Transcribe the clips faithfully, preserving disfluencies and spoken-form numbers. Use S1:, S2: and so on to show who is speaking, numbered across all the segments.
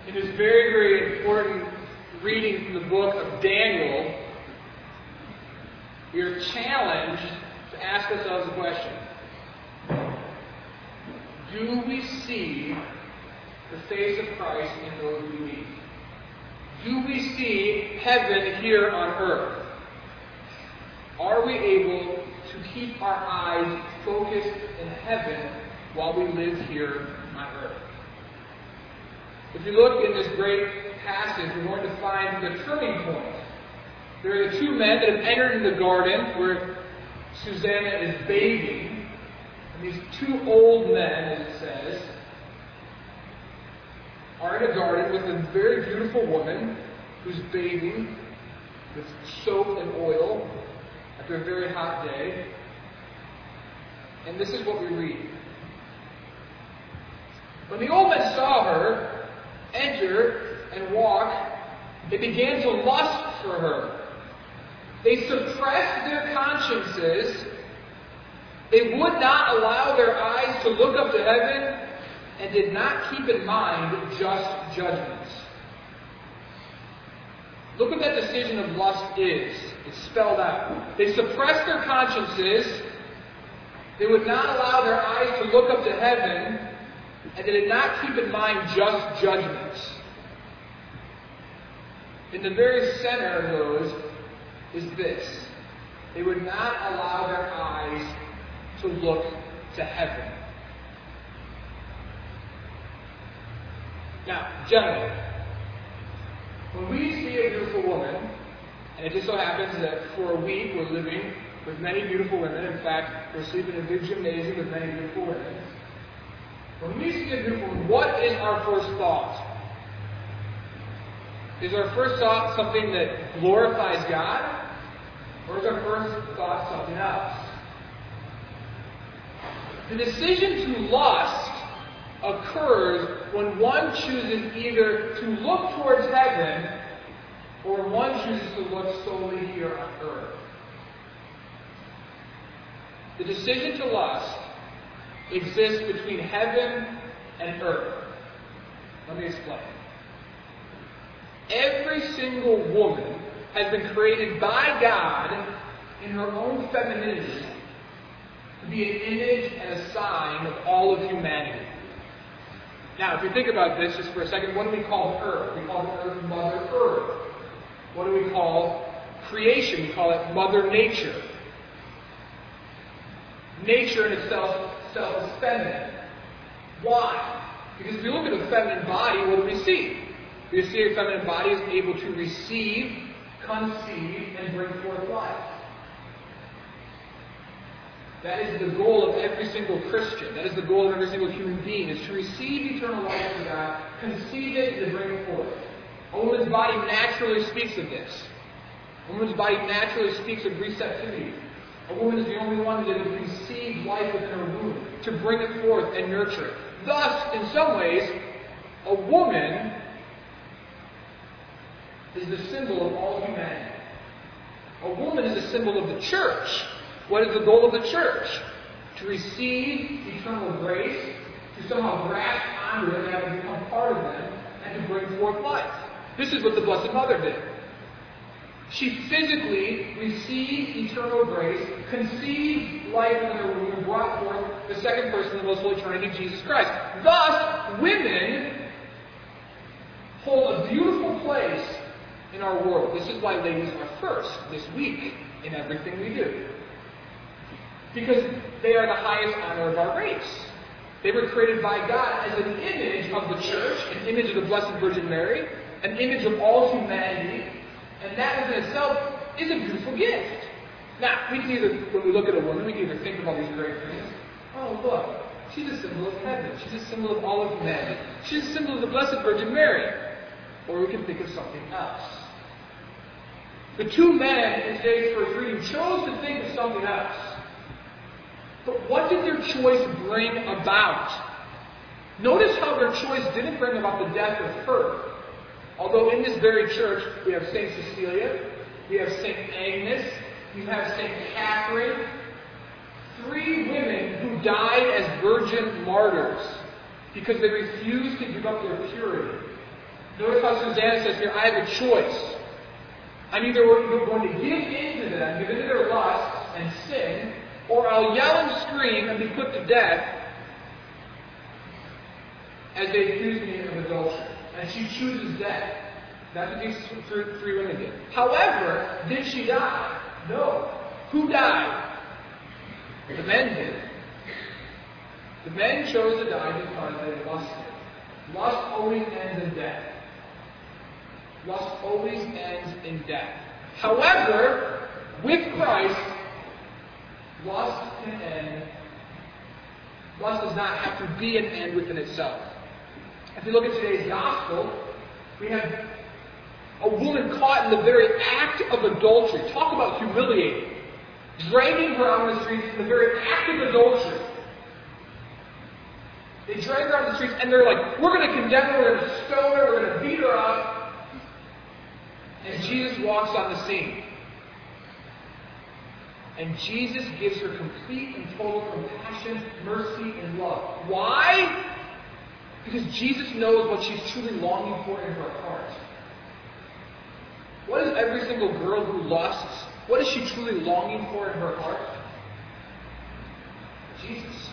S1: in this very, very important reading from the book of Daniel, we are challenged to ask ourselves a question. Do we see the face of Christ in those we meet? Do we see heaven here on earth? Are we able to keep our eyes focused in heaven while we live here on earth? If you look in this great passage, we're going to find the turning point. There are the two men that have entered into the garden where Susanna is bathing. And these two old men, as it says, are in a garden with a very beautiful woman who's bathing with soap and oil after a very hot day. And this is what we read. When the old men saw her enter and walk, they began to lust for her. They suppressed their consciences. They would not allow their eyes to look up to heaven and did not keep in mind just judgments. Look what that decision of lust is. It's spelled out. They suppressed their consciences. They would not allow their eyes to look up to heaven, and they did not keep in mind just judgments. In the very center of those is this. They would not allow their eyes to look to heaven. Now, gentlemen, when we see a beautiful woman, and it just so happens that for a week we're living with many beautiful women, in fact, we're sleeping in a big gymnasium with many beautiful women. When we see a beautiful woman, what is our first thought? Is our first thought something that glorifies God? Or is our first thought something else? The decision to lust occurs when one chooses either to look towards heaven or one chooses to look solely here on earth. The decision to lust exists between heaven and earth. Let me explain. Every single woman has been created by God in her own femininity to be an image and a sign of all of humanity. Now, if you think about this just for a second, what do we call Earth? We call Earth Mother Earth. What do we call creation? We call it Mother Nature. Nature in itself, itself is feminine. Why? Because if you look at a feminine body, what do we see? We see a feminine body is able to receive, conceive, and bring forth life. That is the goal of every single Christian. That is the goal of every single human being, is to receive eternal life from God, conceive it, and to bring it forth. A woman's body naturally speaks of this. A woman's body naturally speaks of receptivity. A woman is the only one that has received life within her womb, to bring it forth and nurture it. Thus, in some ways, a woman is the symbol of all humanity. A woman is a symbol of the church. What is the goal of the church? To receive eternal grace, to somehow grasp onto it and have it become part of them, and to bring forth life. This is what the Blessed Mother did. She physically received eternal grace, conceived life in her womb, and brought forth the second person of the Most Holy Trinity, Jesus Christ. Thus, women hold a beautiful place in our world. This is why ladies are first this week in everything we do. Because they are the highest honor of our race. They were created by God as an image of the church, an image of the Blessed Virgin Mary, an image of all humanity, and that within itself is a beautiful gift. Now, we can either, when we look at a woman, we can either think of all these great things. Oh, look, she's a symbol of heaven. She's a symbol of all of humanity. She's a symbol of the Blessed Virgin Mary. Or we can think of something else. The two men in today's first reading chose to think of something else. But what did their choice bring about? Notice how their choice didn't bring about the death of her. Although in this very church, we have Saint Cecilia, we have Saint Agnes, we have Saint Catherine, three women who died as virgin martyrs because they refused to give up their purity. Notice how Susanna says here, I have a choice. I'm either going to give in to them, give in to their lust and sin, or I'll yell and scream and be put to death as they accuse me of adultery. And she chooses death. That's what these three, three women did. However, did she die? No. Who died? The men did. The men chose to die because they lusted. Lust always ends in death. Lust always ends in death. However, with Christ, lust can end. Lust does not have to be an end within itself. If you look at today's gospel, we have a woman caught in the very act of adultery. Talk about humiliating. Dragging her out on the streets in the very act of adultery. They drag her out on the streets and they're like, we're going to condemn her, we're going to stone her, we're going to beat her up. And Jesus walks on the scene. And Jesus gives her complete and total compassion, mercy, and love. Why? Because Jesus knows what she's truly longing for in her heart. What is every single girl who lusts, what is she truly longing for in her heart? Jesus.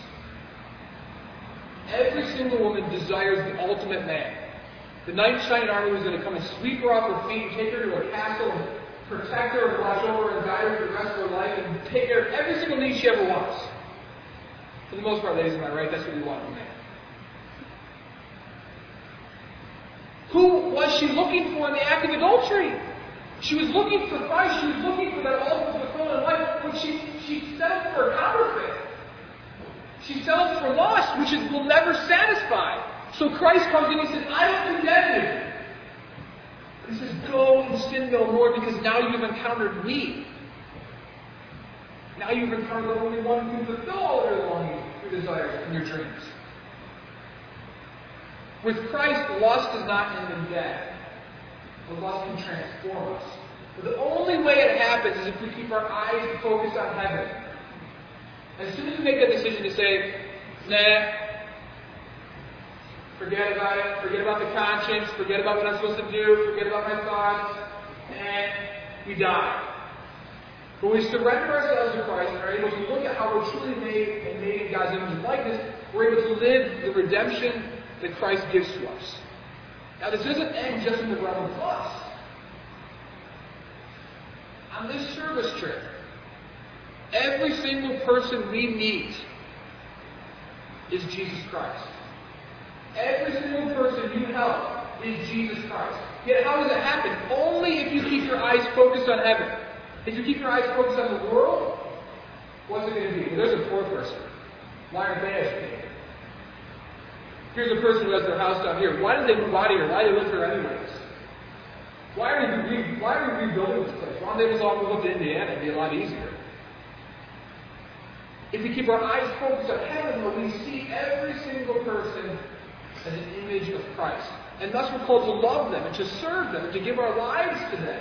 S1: Every single woman desires the ultimate man. The knight in shining armor was going to come and sweep her off her feet and take her to a castle and protect her and watch over her and guide her for the rest of her life and take care of every single need she ever wants. For the most part, ladies, am I right? That's what we want from a man. Who was she looking for in the act of adultery? She was looking for Christ. She was looking for that ultimate fulfillment in life. But she, she settled for a counterfeit. She settled for lust, which is, will never satisfy. So Christ comes in and he says, I don't condemn you. But he says, go and sin no more because now you've encountered me. Now you've encountered the only one who can fulfill all your longings, your desires, and your dreams. With Christ, lust does not end in death. But lust can transform us. But the only way it happens is if we keep our eyes focused on heaven. As soon as we make that decision to say, nah, forget about it, forget about the conscience, forget about what I'm supposed to do, forget about my thoughts, and we die. But we surrender ourselves to Christ and are able to look at how we're truly made and made in God's image and likeness, we're able to live the redemption that Christ gives to us. Now, this doesn't end just in the realm of lust. On this service trip, every single person we meet is Jesus Christ. Every single person you help is Jesus Christ. Yet how does it happen? Only if you keep your eyes focused on heaven. If you keep your eyes focused on the world, what's it going to be? Well, there's a poor person. Why aren't they educated? Here's a person who has their house down here. Why did they move out of here? Why did they live here anyways? Why are we, re- why are we rebuilding this place? Why don't they just all move up to Indiana? It'd be a lot easier. If we keep our eyes focused on heaven, we see every single person as an image of Christ. And thus we're called to love them and to serve them and to give our lives to them.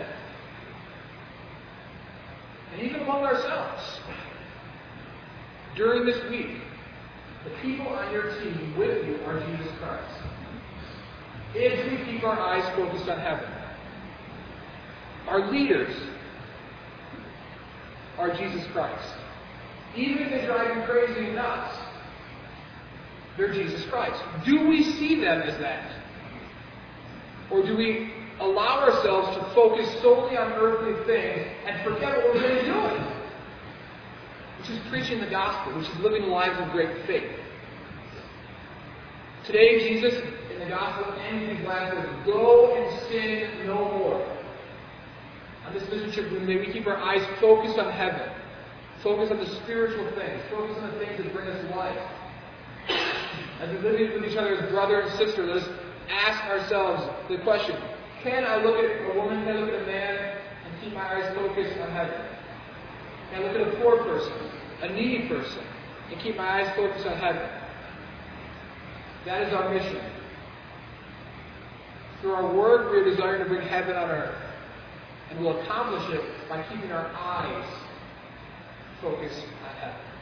S1: And even among ourselves. During this week, the people on your team with you are Jesus Christ. If we keep our eyes focused on heaven, our leaders are Jesus Christ. Even if they drive you crazy and nuts, they're Jesus Christ. Do we see them as that? Or do we allow ourselves to focus solely on earthly things and forget what we're really doing? Which is preaching the gospel, which is living lives of great faith. Today, Jesus, in the gospel, ends these last words, go and sin no more. On this mission trip, may we keep our eyes focused on heaven. Focus on the spiritual things. Focus on the things that bring us life. As we live with each other as brother and sister, let us ask ourselves the question, can I look at a woman, can I look at a man, and keep my eyes focused on heaven? Can I look at a poor person, a needy person, and keep my eyes focused on heaven? That is our mission. Through our word, we are desiring to bring heaven on earth. And we'll accomplish it by keeping our eyes focused on heaven.